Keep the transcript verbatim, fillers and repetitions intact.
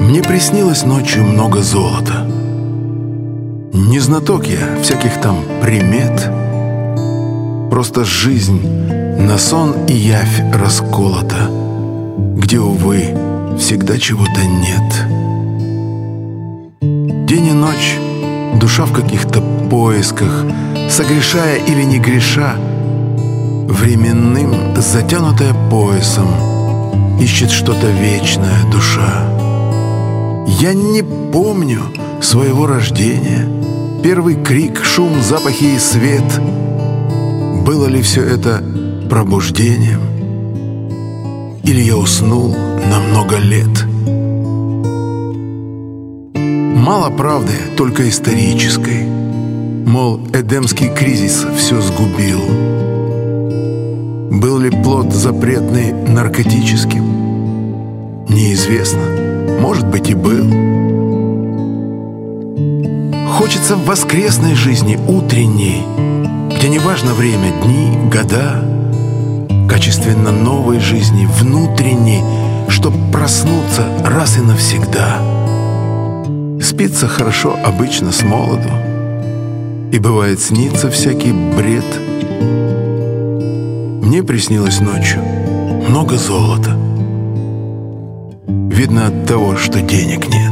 Мне приснилось ночью много золота. Не знаток я всяких там примет, просто жизнь на сон и явь расколота, где, увы, всегда чего-то нет. День и ночь душа в каких-то поисках, согрешая или не греша, временным затянутая поясом, ищет что-то вечное душа. Я не помню своего рождения, первый крик, шум, запахи и свет. Было ли все это пробуждением, или я уснул на много лет? Мало правды, только исторической, мол, эдемский кризис все сгубил. Был ли плод запретный наркотическим? Неизвестно, может быть и был. Хочется воскресной жизни, утренней, где не важно время, дни, года, качественно новой жизни, внутренней, чтоб проснуться раз и навсегда. Спится хорошо обычно с молоду, и бывает снится всякий бред. Мне приснилось ночью много золота. Видно от того, что денег нет.